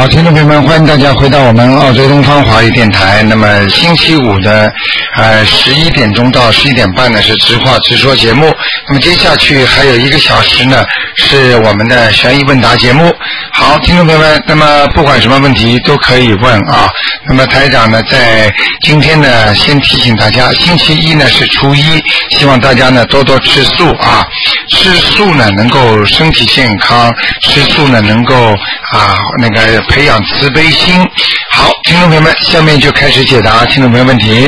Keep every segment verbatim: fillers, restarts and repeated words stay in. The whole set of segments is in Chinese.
好，听众朋友们，欢迎大家回到我们澳洲东方华语电台。那么星期五的呃十一点钟到十一点半呢是直话直说节目。那么接下去还有一个小时呢是我们的悬疑问答节目。好，听众朋友们，那么不管什么问题都可以问啊。那么台长呢在今天呢先提醒大家，星期一呢是初一，希望大家呢多多吃素啊。吃素呢能够身体健康，吃素呢能够啊那个培养慈悲心。好，听众朋友们，下面就开始解答听众朋友问题。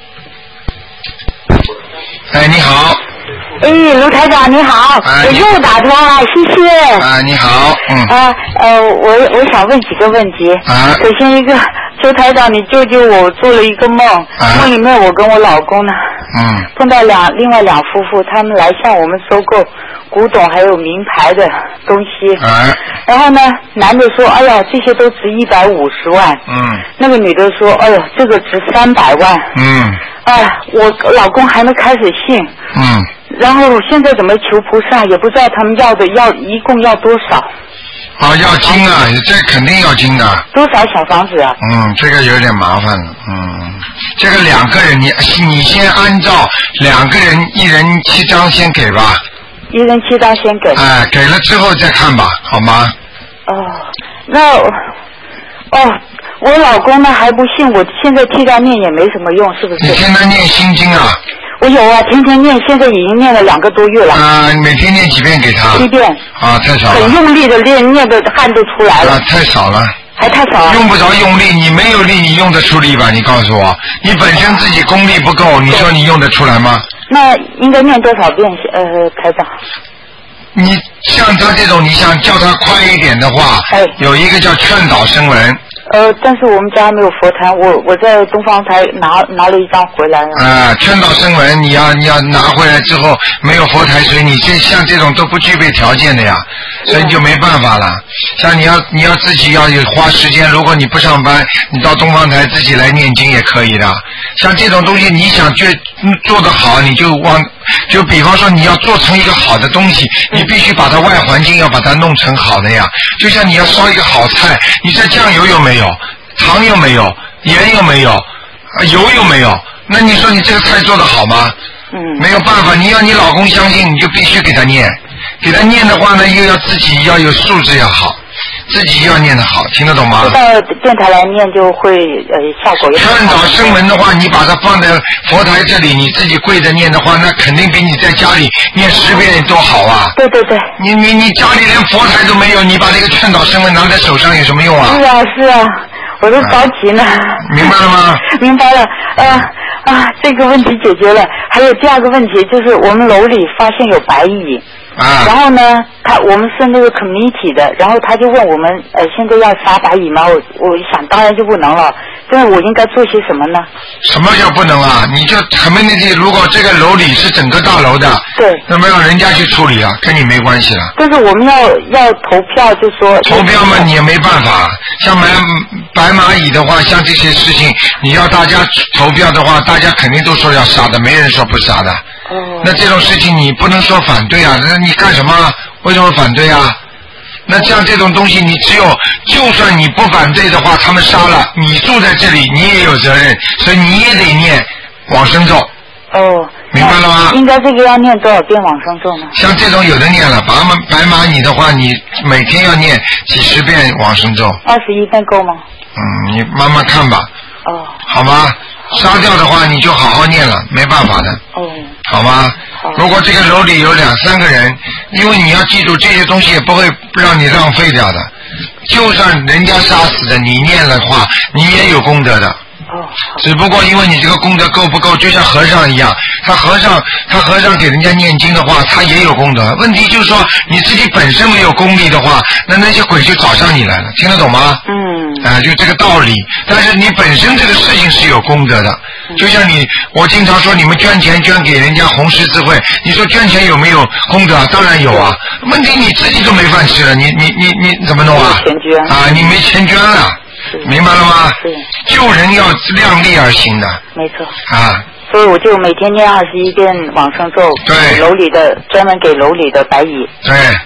哎，你好。 哎，卢台长你好， 啊、 我又打通了，谢谢。 啊，你好，嗯。 啊，呃，我我想问几个问题。 啊。 首先一个，求台长你救救我，我做了一个梦， 啊、 梦里面我跟我老公呢， 嗯， 碰到两另外两夫妇，他们来向我们收购古董还有名牌的东西。 啊。 然后呢，男的说，哎呀，这些都值一百五十万。 嗯。 那个女的说，哎呦，这个值三百万。 嗯。 哎，我老公还没开始信。 嗯。 然后现在怎么求菩萨，也不知道他们要的要一共要多少。 啊，要金啊，这肯定要金的。 多少小房子啊？ 嗯，这个有点麻烦了。嗯，这个两个人，你你先按照两个人一人七张先给吧。 一人七张先给。 哎，给了之后再看吧，好吗？ 哦，那哦，我老公呢还不信，我现在替他念也没什么用，是不是？ 你现在念心经啊？ 我有啊，天天念，现在已经念了两个多月了。 啊，每天念几遍给他？ 七遍。 啊，太少了。 很用力的念，念的汗都出来了。 啊，太少了。 还太少了。 用不着用力，你没有力，你用得出力吧？你告诉我，你本身自己功力不够，你说你用得出来吗？ 那应该念多少遍？呃，台长。 你像他这种，你想叫他快一点的话， 哎， 有一个叫劝导声闻。 呃，但是我们家没有佛坛，我我在东方台拿拿了一张回来了。 啊，劝导声闻，你要你要拿回来之后没有佛台，所以你这像这种都不具备条件的呀，所以你就没办法了。像你要你要自己要有花时间，如果你不上班，你到东方台自己来念经也可以的。像这种东西，你想做做得好，你就往就比方说你要做成一个好的东西，你必须把它外环境要把它弄成好的呀。就像你要烧一个好菜，你这酱油有没有？糖又没有，盐又没有，油又没有，那你说你这个菜做得好吗？ 嗯。 没有办法，你要你老公相信，你就必须给他念，给他念的话呢，又要自己要有素质要好，自己要念得好，听得懂吗？ 到电台来念就会呃效果也。 劝导声闻的话，你把它放在佛台这里，你自己跪着念的话，那肯定比你在家里念十遍多好啊！ 对对对。 你你你家里连佛台都没有，你把这个劝导声闻拿在手上有什么用啊？ 是啊是啊。我都着急呢、啊。 明白了吗？ 明白了，呃啊，这个问题解决了。还有第二个问题就是我们楼里发现有白蚁， 啊， 然后呢，他我们是那个 committee 的，然后他就问我们，呃，现在要杀白蚁吗？我我想当然就不能了，但是我应该做些什么呢？ 什么叫不能啊？你就 committee 如果这个楼里是整个大楼的， 对， 那么让人家去处理啊，跟你没关系了。 但是我们要要投票，就说投票嘛，你也没办法。像白白蚂蚁的话，像这些事情，你要大家投票的话，大家肯定都说要杀的，没人说不杀的。 哦。 那这种事情你不能说反对啊，那你干什么？为什么反对啊？那像这种东西，你只有就算你不反对的话，他们杀了你住在这里，你也有责任，所以你也得念往生咒。 哦。 明白了吗？ 应该这个要念多少遍往生咒呢？ 像这种有的念了，白蚂白蚂蚁的话，你每天要念几十遍往生咒。 二十一遍够吗？ 嗯，你慢慢看吧。 哦。 好吗？杀掉的话，你就好好念了，没办法的。 哦。 好吗？ 好。 如果这个楼里有两三个人，因为你要记住，这些东西也不会让你浪费掉的。就算人家杀死的，你念的话，你也有功德的。 哦。 只不过因为你这个功德够不够，就像和尚一样，他和尚他和尚给人家念经的话，他也有功德。问题就是说你自己本身没有功力的话，那那些鬼就找上你来了，听得懂吗？ 嗯。 啊，就这个道理。但是你本身这个事情是有功德的，就像你，我经常说你们捐钱捐给人家红十字会，你说捐钱有没有功德？当然有啊。问题你自己都没饭吃了，你你你你怎么弄啊？ 钱捐啊，你没钱捐了。明白了吗？救人要量力而行的。 没错。 啊。 所以我就每天念二十一遍往生咒， 对， 楼里的专门给楼里的白蚁。 对。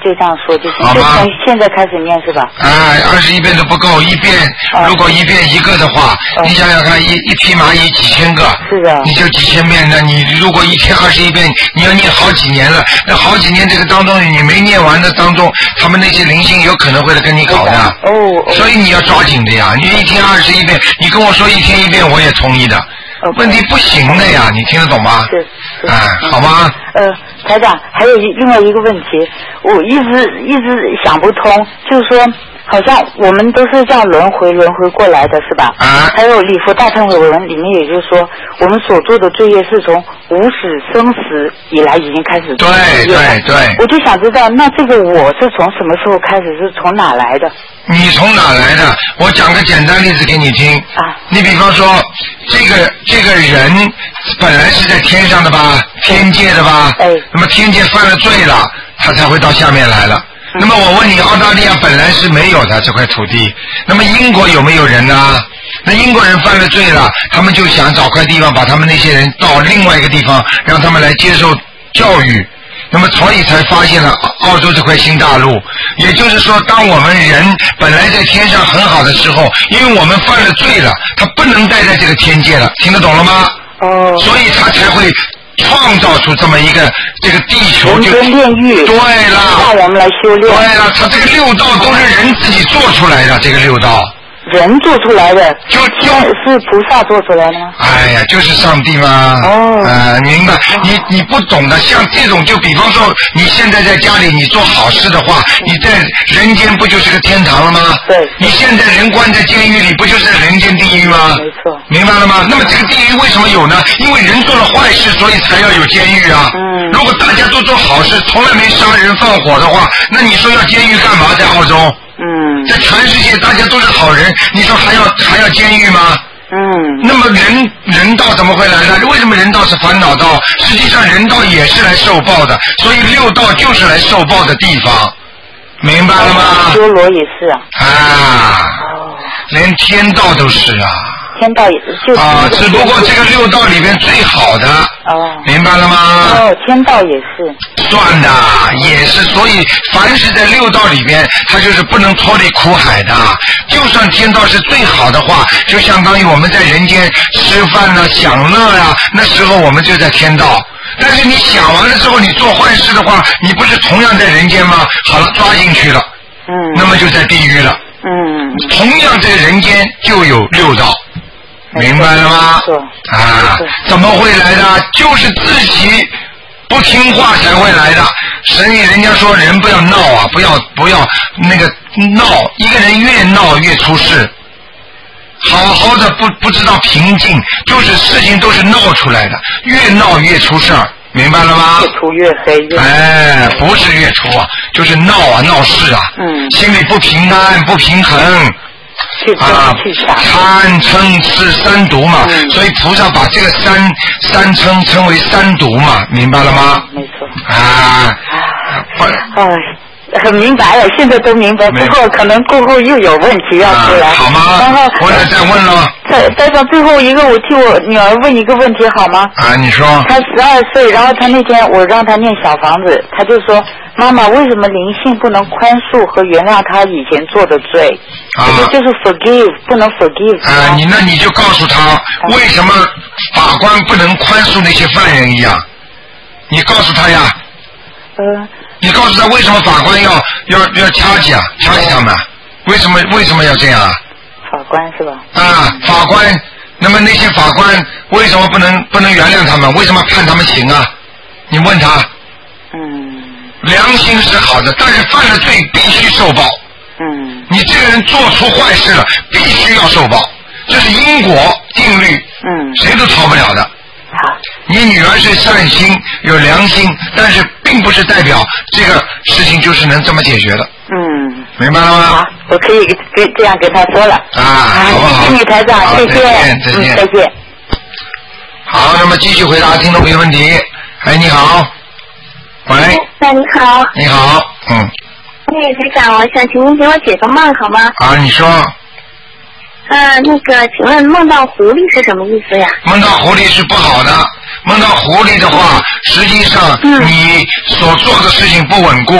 就这样说就行， 好吗？ 就从现在开始念是吧？ 哎，二十一遍都不够，一遍、哦、如果一遍一个的话，哦、你想想看，一一匹蚂蚁几千个， 是的， 你就几千遍，那你如果一天二十一遍，你要念好几年了，那好几年这个当中你没念完的当中，他们那些灵性有可能会来跟你搞的， 哦，哦所以你要抓紧的呀，你一天二十一遍，你跟我说一天一遍，我也同意的。Okay. 问题不行的呀，你听得懂吗？ 是，是哎，好吗？ 呃，台长，还有一另外一个问题，我一直一直想不通，就是说，好像我们都是这样轮回轮回过来的，是吧？ 啊。 还有礼佛大忏悔文里面，也就是说，我们所做的罪业是从无始生死以来已经开始做对对对。 我就想知道，那这个我是从什么时候开始，是从哪来的？ 你从哪来的？我讲个简单例子给你听。 啊。 你比方说，这个这个人本来是在天上的吧，天界的吧。 哎。 那么天界犯了罪了，他才会到下面来了。嗯、那么我问你，澳大利亚本来是没有的这块土地，那么英国有没有人呢？那英国人犯了罪了，他们就想找块地方把他们那些人到另外一个地方，让他们来接受教育。那么所以才发现了澳洲这块新大陆，也就是说，当我们人本来在天上很好的时候，因为我们犯了罪了，他不能待在这个天界了，听得懂了吗？ 哦。 所以他才会创造出这么一个这个地球就。 人间炼狱。 对了。 让我们来修炼。 对了，他这个六道都是人自己做出来的，这个六道。 人做出来的， 就就是菩萨做出来的吗？ 哎呀，就是上帝嘛。 哦。 呃，明白？你你不懂的，像这种，就比方说，你现在在家里你做好事的话，你在人间不就是个天堂了吗？ 对。 你现在人关在监狱里，不就是人间地狱吗？ 没错。 明白了吗？那么这个地狱为什么有呢？因为人做了坏事，所以才要有监狱啊。 嗯。 如果大家都做好事，从来没杀人放火的话，那你说要监狱干嘛？在澳洲？ 嗯， 在全世界大家都是好人，你说还要还要监狱吗？ 嗯。 那么人人道怎么会来呢？为什么人道是烦恼道？实际上人道也是来受报的，所以六道就是来受报的地方，明白了吗？ 修罗也是啊。 啊。 哦。 连天道都是啊。 天道也是，就是啊，只不过这个六道里面最好的， 哦， 明白了吗？ 哦，天道也是， 算的也是，所以凡是在六道里边，它就是不能脱离苦海的。就算天道是最好的话，就相当于我们在人间吃饭啊、享乐啊，那时候我们就在天道。但是你想完了之后，你做坏事的话，你不是同样在人间吗？好了，抓进去了， 嗯， 那么就在地狱了。 嗯， 同样在人间就有六道。明白了吗？啊，怎么会来的？就是自己不听话才会来的。所以人家说人不要闹啊，不要不要那个闹，一个人越闹越出事。好好的不不知道平静，就是事情都是闹出来的，越闹越出事儿，明白了吗？ 越出越黑。越哎，不是越出啊，就是闹啊闹事啊。 嗯。 心里不平安不平衡。啊，贪嗔痴三毒嘛，嗯、所以菩萨把这个三三称称为三毒嘛，明白了吗？ 没错。 啊， 哎，很明白了，现在都明白。不过可能过后又有问题要出来。 啊、好吗？ 然后我再再问了。 再再到最后一个，我替我女儿问一个问题好吗？ 啊，你说。 她十二岁，然后她那天我让她念小房子，她就说。妈妈，为什么灵性不能宽恕和原谅他以前做的罪？ 啊， 这就是 forgive， 不能 forgive。 啊，你那你就告诉他，为什么法官不能宽恕那些犯人一样？你告诉他呀。 呃。 你告诉他为什么法官要要要掐起啊，掐起他们？为什么为什么要这样啊？ 法官是吧？ 啊，法官，那么那些法官为什么不能不能原谅他们？为什么判他们刑啊？你问他。 嗯。 良心是好的，但是犯了罪必须受报。 嗯。 你这个人做出坏事了，必须要受报，这是因果定律。 嗯。 谁都逃不了的。 好。 你女儿是善心有良心，但是并不是代表这个事情就是能这么解决的。 嗯。 明白了吗？ 好，我可以跟这样跟他说了。 啊，好不好？ 谢谢你台长，谢谢。 再见，再见。 嗯，再见。 好，那么继续回答听众朋友问题。哎，你好。喂， 那你好。 你好，嗯。 哎，台长，我想请您给我解个梦好吗？ 啊，你说。 呃，那个，请问梦到狐狸是什么意思呀？ 梦到狐狸是不好的，梦到狐狸的话，实际上你所做的事情不稳固，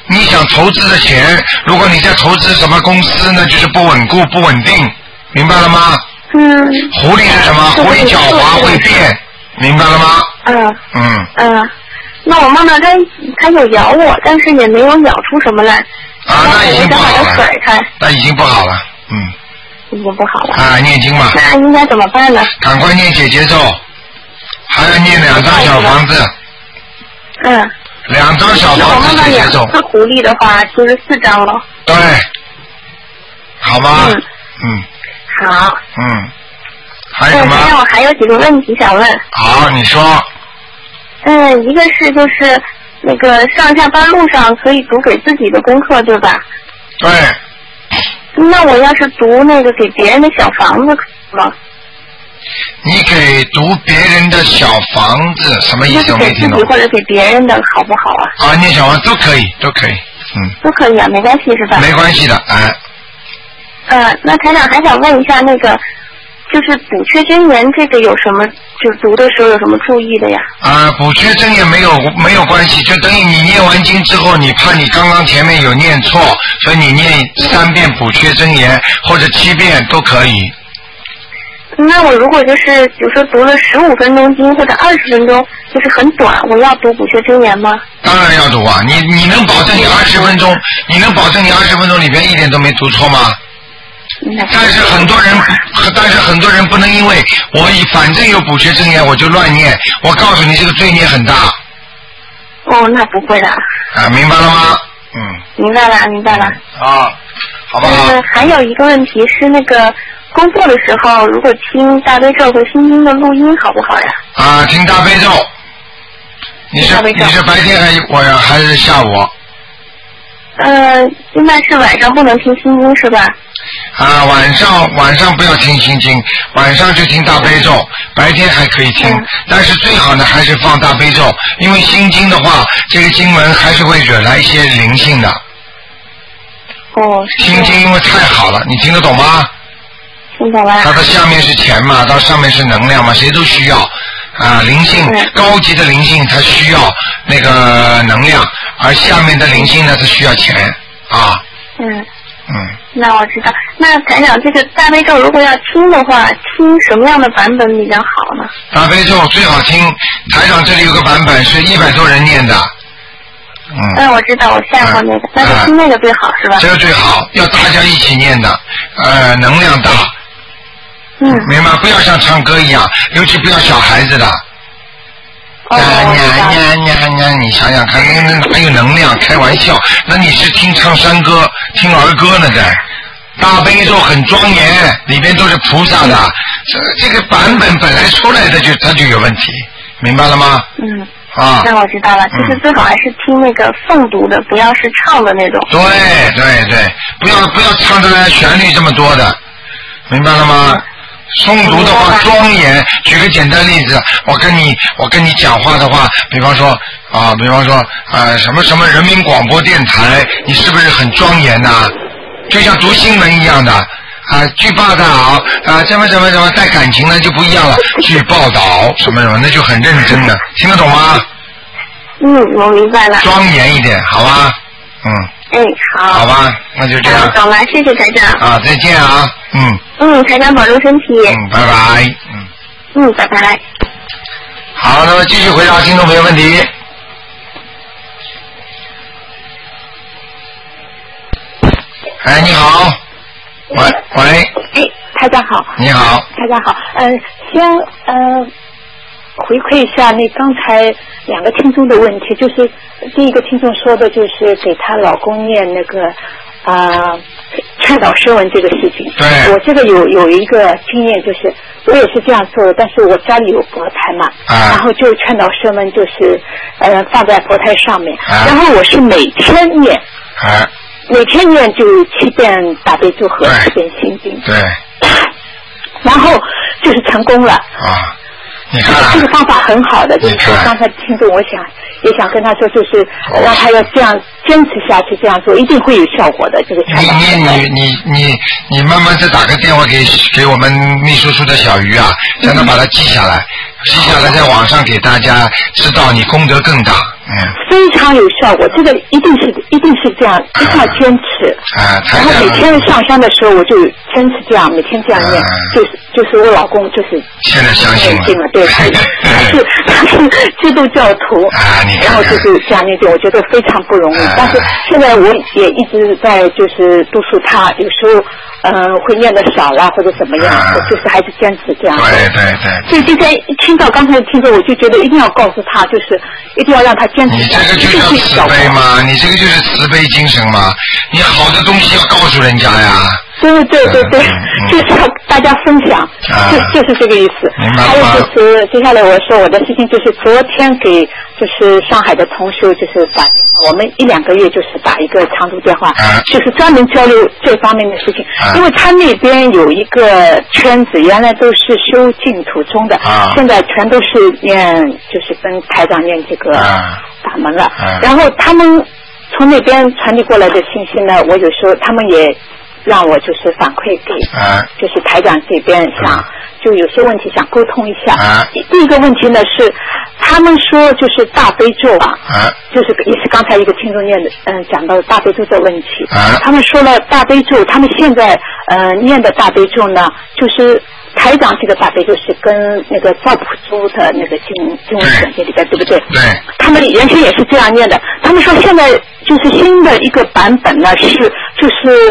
你想投资的钱，如果你在投资什么公司呢，就是不稳固、不稳定，明白了吗？ 嗯。 狐狸是什么？狐狸狡猾会变，明白了吗？ 嗯。 嗯。 嗯。那我梦到它，它有咬我，但是也没有咬出什么来。 啊，那已经不好了。 甩开。 那已经不好了，嗯。 已经不好了。 啊，念经吧。 那应该怎么办呢？ 赶快念姐姐咒，还要念两张小房子。 嗯。 两张小房子姐姐咒。 是狐狸的话，就是四张了。 对。好吧。 嗯。 嗯。 好。 嗯。还有什么？ 那我还有几个问题想问。 好，你说。 嗯，一个是就是那个上下班路上可以读给自己的功课，对吧？ 对。 那我要是读那个给别人的小房子可以吗？ 你给读别人的小房子什么意思？我没听懂。 给自己或者给别人的好不好啊？ 啊，念小房都可以，都可以，嗯。 都可以啊，没关系是吧？ 没关系的，哎。 呃，那台长还想问一下，那个就是补缺真言这个有什么，就读的时候有什么注意的呀？ 啊，补缺真言没有没有关系，就等于你念完经之后，你怕你刚刚前面有念错，所以你念三遍补缺真言或者七遍都可以。 那我如果就是比如说读了十五分钟经或者二十分钟，就是很短，我要读补缺真言吗？ 当然要读啊！你你能保证你二十分钟，你能保证你二十分钟里边一点都没读错吗？但是很多人，但是很多人不能因为我反正有补缺真言我就乱念，我告诉你这个罪孽很大。 哦，那不会的。 啊，明白了吗？嗯。 明白了，明白了。 啊，好不好？ 呃，还有一个问题是那个工作的时候，如果听大悲咒和心经的录音好不好呀？ 啊，听大悲咒。你是你是白天还我还是下午？ 呃，现在是晚上不能听心经是吧？ 啊，晚上晚上不要听心经，晚上就听大悲咒，白天还可以听，嗯、但是最好呢还是放大悲咒，因为心经的话，这个经文还是会惹来一些灵性的。 哦。 心经因为太好了，你听得懂吗？ 听懂了。 它的下面是钱嘛，到上面是能量嘛，谁都需要。啊，灵性、嗯、高级的灵性它需要那个能量，而下面的灵性呢它需要钱啊。 嗯。 嗯。 那我知道。那台长，这个大悲咒如果要听的话，听什么样的版本比较好呢？ 大悲咒最好听，台长这里有个版本是一百多人念的。嗯。 嗯，我知道，我下过那个，那、嗯、就听那个最好是吧？ 这个最好，要大家一起念的，呃，能量大。 嗯， 明白，不要像唱歌一样，尤其不要小孩子的。 哦， 呀呀呀呀！你想想看，那那哪有能量？开玩笑，那你是听唱山歌、听儿歌呢？在大悲咒很庄严，里边都是菩萨的。这这个版本本来出来的就它就有问题，明白了吗？ 嗯。 啊。 那我知道了，就是最好还是听那个诵读的，不要是唱的那种。 对对对，不要不要唱的旋律这么多的，明白了吗？嗯，诵读的话庄严，举个简单例子，我跟你我跟你讲话的话，比方说啊，比方说啊什么什么人民广播电台，你是不是很庄严呐、啊？就像读新闻一样的啊，据报道啊，什么什么什么带感情的就不一样了，据报道什么什么那就很认真的，听得懂吗？ 嗯，我明白了。 庄严一点，好吧？嗯。 哎，好。 好吧，那就这样。 懂了，谢谢台长。 啊，再见啊，嗯。 嗯，台长保重身体。 嗯，拜拜。嗯。 嗯，拜拜。 好，那么继续回答听众朋友问题。哎，你好。喂喂。 哎，台长好。 你好。 台长好，嗯、呃，先嗯。呃回馈一下那刚才两个听众的问题，就是第一个听众说的就是给她老公念那个啊劝导声闻这个事情。 对。 我这个有有一个经验，就是我也是这样做的，但是我家里有佛台嘛， 啊、 然后就劝导声闻就是呃放在佛台上面， 啊、 然后我是每天念， 啊、 每天念就七遍大悲咒和七遍心经。 对。 然后就是成功了。 啊。你看、啊， 这个方法很好的，就是刚才听众，我想也想跟他说，就是让他要这样坚持下去，这样做一定会有效果的。这个你你你你你你慢慢再打个电话给给我们秘书处的小鱼啊，让他把它记下来，嗯、记下来在网上给大家知道，你功德更大， 非常有效果。这个一定是一定是这样，一定要坚持。 啊， 然后每天上香的时候，我就坚持这样，每天这样念，啊、就是就是我老公就是现在相信了，对，他是他是基督教徒， 啊，你看看然后就是这样念经，我觉得非常不容易。啊、但是现在我也一直在就是督促他，有时候嗯、呃、会念的少了或者怎么样，啊、我就是还是坚持这样。 对对对。 所以今天听到刚才听着，我就觉得一定要告诉他，就是一定要让他坚持。 你这个就叫慈悲嘛，你这个就是慈悲精神嘛，你好的东西要告诉人家呀。 对对对对，嗯嗯、就是要大家分享，啊、就就是这个意思。还有就是接下来我说我的事情，就是昨天给就是上海的同学就是打电话，我们一两个月就是打一个长途电话，啊、就是专门交流这方面的事情。啊、因为他那边有一个圈子，原来都是修净土宗的，啊、现在全都是念就是跟台长念这个法门了。啊、然后他们从那边传递过来的信息呢，我有时候他们也让我就是反馈给，啊、就是台长这边想，嗯、就有些问题想沟通一下。啊、第一个问题呢是，他们说就是大悲咒啊，啊就是也是刚才一个听众念的，嗯，讲到大悲咒的问题。啊、他们说了大悲咒，他们现在呃念的大悲咒呢，就是台长这个大悲咒是跟那个赵朴初的那个经经文简介里边，对不对？ 对。 他们原先也是这样念的，他们说现在就是新的一个版本呢是就是。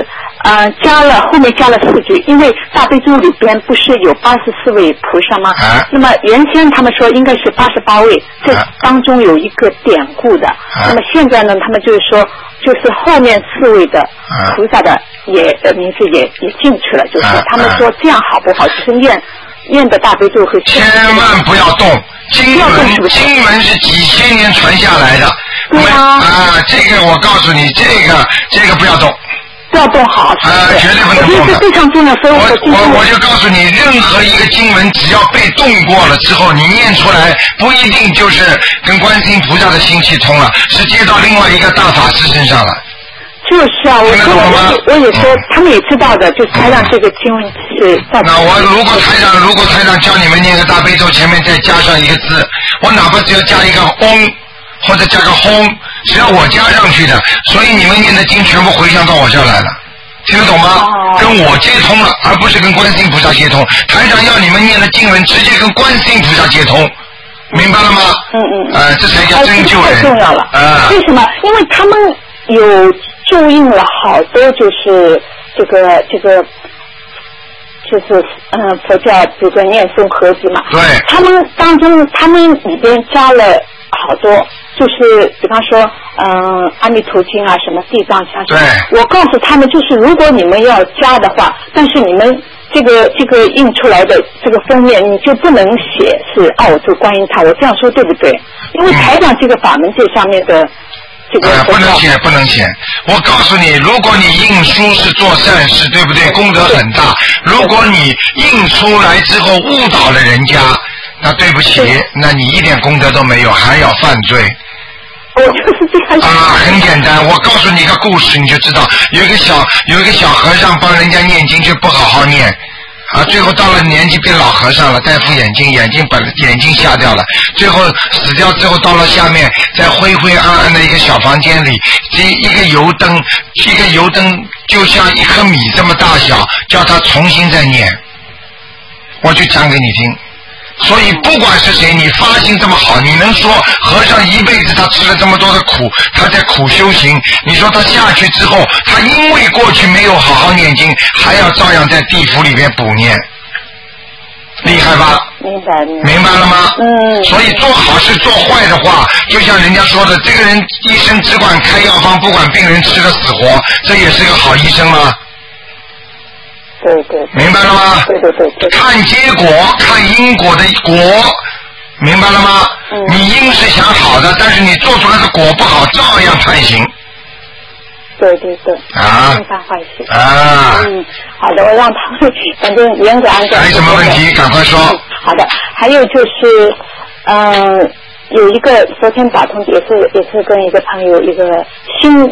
呃，加了后面加了四句，因为大悲咒里边不是有八十四位菩萨吗？啊、那么原先他们说应该是八十八位，这当中有一个典故的。啊、那么现在呢，他们就是说，就是后面四位的菩萨的也呃名字也也进去了，就是他们说这样好不好？就是念念的大悲咒和千万不要动，经文经文是几千年传下来的。 对啊。 啊，这个我告诉你，这个这个不要动。 要动好， 啊、呃，绝对不能动的。 我觉得非常重要，所以我我我就告诉你，任何一个经文，只要被动过了之后，你念出来，不一定就是跟观世音菩萨的心气通了，是接到另外一个大法师身上了。 就是啊，我说我我也说，嗯、他们也知道的，就是台长这个经文是。 那我如果台长，如果台长教你们念个大悲咒，前面再加上一个字，我哪怕只要加一个嗡。或者加个轰，只要我加上去的，所以你们念的经全部回向到我这儿来了，听得懂吗？哦、跟我接通了，而不是跟观世音菩萨接通。台长要你们念的经文直接跟观世音菩萨接通，明白了吗？ 嗯嗯。 呃，这才叫真救人。 太重要了。啊。为什么？因为他们有注印了好多，就是这个这个，就是嗯佛教这个念诵合集嘛。 对。 他们当中，他们里边加了。好多就是比方说嗯阿弥陀经啊什么地藏经，对，我告诉他们就是如果你们要加的话，但是你们这个这个印出来的这个封面你就不能写是澳洲观音塔，我这样说对不对？因为台长这个法门这上面的这个、 呃、不能写不能写。我告诉你，如果你印书是做善事，对不对？功德很大。如果你印出来之后误导了人家，那对不起，那你一点功德都没有，还要犯罪。 我就是这样。 啊，很简单，我告诉你一个故事，你就知道。有一个小有一个小和尚帮人家念经，却不好好念，啊，最后到了年纪变老和尚了，戴副眼镜，眼睛把眼睛瞎掉了，最后死掉之后到了下面，在灰灰暗暗的一个小房间里，这一个油灯，一个油灯就像一颗米这么大小，叫他重新再念。我就讲给你听。所以不管是谁，你发心这么好，你能说和尚一辈子他吃了这么多的苦，他在苦修行，你说他下去之后，他因为过去没有好好念经，还要照样在地府里面补念，厉害吧？ 明白明白。 明白了吗？ 嗯。 所以做好事做坏的话，就像人家说的，这个人医生只管开药方，不管病人吃的死活，这也是个好医生吗？ 对对， 明白了吗？ 对对对对。 看结果，看因果的果，明白了吗？嗯。你因是想好的，但是你做出来的果不好，照样判刑。 对对对。 啊。 正当坏事。 啊。 嗯，好的，我让他们反正严格按照。 还有什么问题？赶快说。 嗯、好的，还有就是，嗯、呃，有一个昨天打通也是也是跟一个朋友一个新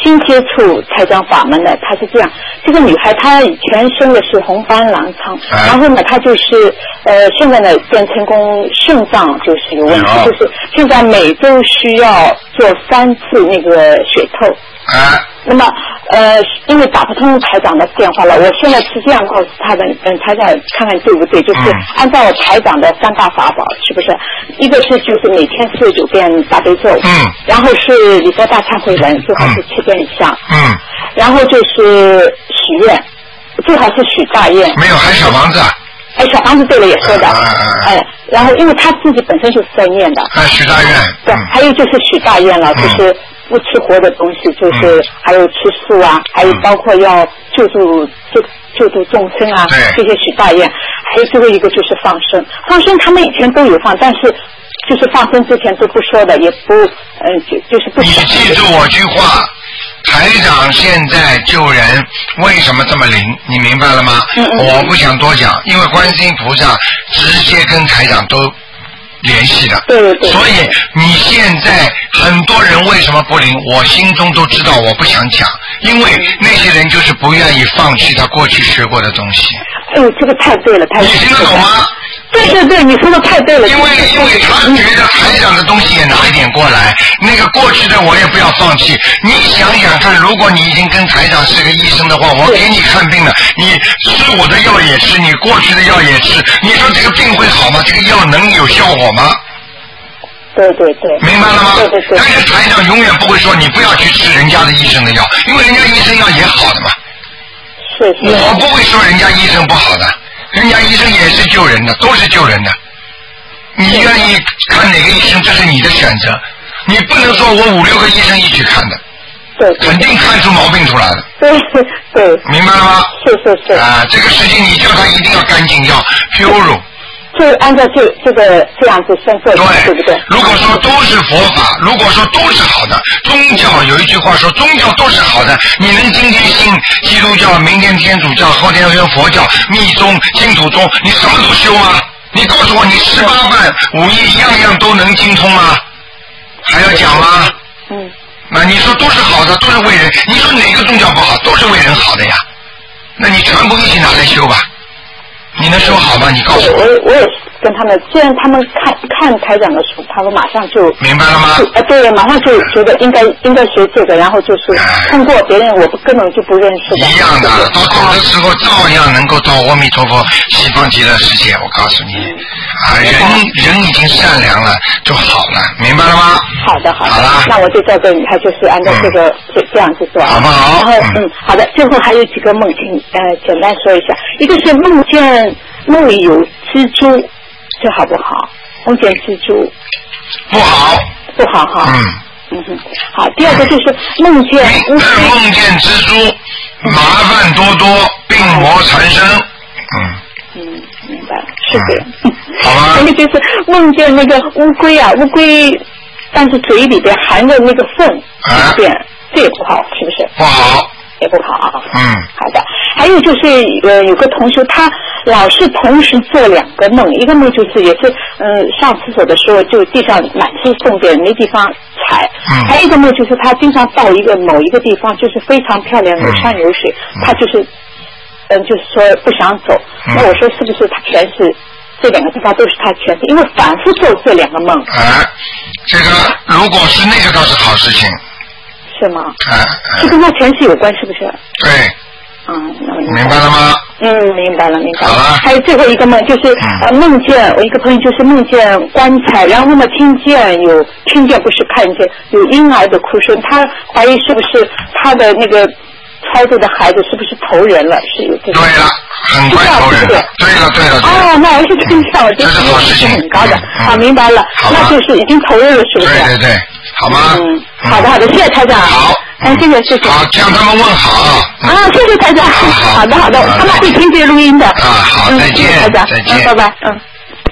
新接触台长法门的，她是这样，这个女孩她以前生的是红斑狼疮， 啊、 然后呢她就是呃现在呢变成功肾脏就是有问题， 哎、 就是现在每周需要做三次那个血透。 啊。 那么呃，因为打不通台长的电话了，我现在是这样告诉他的，嗯，台长看看对不对，就是按照台长的三大法宝，是不是？一个是就是每天四十九遍大悲咒， 嗯， 然后是礼佛大忏悔文，最好是七遍以上， 嗯， 然后就是许愿，最好是许大愿。没有，还小房子啊？ 哎，小房子对了也说的， 啊啊啊、 哎，然后因为他自己本身就是在念的， 啊，许大愿， 对，嗯、还有就是许大愿了，就是。不吃活的东西，就是还有吃素啊，嗯、还有包括要救助救救助众生啊，这些许大愿。还有最后一个就是放生，放生他们以前都有放，但是就是放生之前都不说的，也不嗯、呃、就就是不。 你记住我句话，台长现在救人为什么这么灵？你明白了吗？ 嗯嗯。 我不想多讲，因为观世音菩萨直接跟台长都。联系的， 对对对， 所以你现在很多人为什么不灵？我心中都知道，我不想讲，因为那些人就是不愿意放弃他过去学过的东西。 哎呦，这个太对了，太对了。 你听得懂吗？ 对对对，你说的太对了。 因为因为他觉得台长的东西也拿一点过来，那个过去的我也不要放弃。你想想看，如果你已经跟台长是个医生的话，我给你看病了，你吃我的药也吃，你过去的药也吃，你说这个病会好吗？这个药能有效果吗？ 对对对， 明白了吗？ 对对对。 但是台长永远不会说你不要去吃人家的医生的药，因为人家医生药也好的嘛。 是是。 我不会说人家医生不好的。人家医生也是救人的，都是救人的。你愿意看哪个医生，这是你的选择。你不能说我五六个医生一起看的， 对， 肯定看出毛病出来的。 对对， 明白了吗？ 是是是。 啊，这个事情你叫他一定要干净，要 pure。 就按照这这个这样子先做，对对不对？ 如果说都是佛法，如果说都是好的，宗教有一句话说宗教都是好的，你能今天信基督教，明天天主教，后天信佛教、密宗、净土宗，你什么都修吗？你告诉我，你十八般武艺样样都能精通吗？还要讲吗？ 嗯。 那你说都是好的，都是为人，你说哪个宗教不好？都是为人好的呀。那你全部一起拿来修吧。你能说好吗？你告诉我。 我我也是跟他们，既然他们看看台长的书，他们马上就明白了吗？ 呃，对，马上就觉得应该应该学这个，然后就是通过别人我不根本就不认识的。 一样的，到走的时候照样能够到阿弥陀佛西方极乐世界。我告诉你，啊，人人已经善良了就好了，明白了吗？ 好的，好的。 好了， 那我就照着你看，就是按照这个这这样子做， 好不好？ 然后嗯，好的。最后还有几个梦，请呃简单说一下。一个是梦见梦里有蜘蛛，这好不好？梦见蜘蛛不好， 不好哈。 嗯嗯哼，好。第二个就是梦见乌龟， 梦见蜘蛛，麻烦多多，病魔缠身。嗯嗯，明白，是这样。 嗯、好吧。 那个就是梦见那个乌龟啊，乌龟，但是嘴里边含着那个粪， 啊， 这这也不好，是不是？ 不好。 也不好啊。 嗯。 好的。还有就是呃，有个同学他老是同时做两个梦，一个梦就是也是嗯、呃、上厕所的时候就地上满是粪便没地方踩， 嗯。 还有一个梦就是他经常到一个某一个地方就是非常漂亮，有山有水，嗯、他就是嗯就是说不想走。嗯、那我说是不是他前世这两个地方都是他前世，因为反复做这两个梦。 哎，这个如果是那个倒是好事情。 是吗？ 哎， 这跟他前世有关是不是？ 对。 嗯， 明白了吗？ 嗯，明白了，明白了。 好了。 还有最后一个梦，就是、嗯、呃梦见我一个朋友就是梦见棺材，然后呢听见有听见不是看见有婴儿的哭声，他怀疑是不是他的那个操作的孩子是不是投人了？是有这个。 对了，很快投人了。对了，对了。 哦，那我是听上了，这是好事情， 很高的。 嗯、 好，明白了，那就是已经投人了，是不是？ 对对对，好吗？ 嗯，好的好的，谢谢台长。 好。 哎，谢谢谢谢。 好，向他们问好啊。 啊，谢谢台长。 好好好的好的，他们会听这录音的。 啊，好，再见， 台长， 再见， 拜拜，嗯。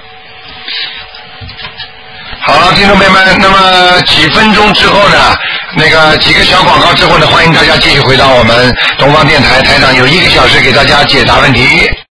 好了，听众朋友们，那么几分钟之后呢，那个几个小广告之后呢，欢迎大家继续回到我们东方电台，台长有一个小时给大家解答问题。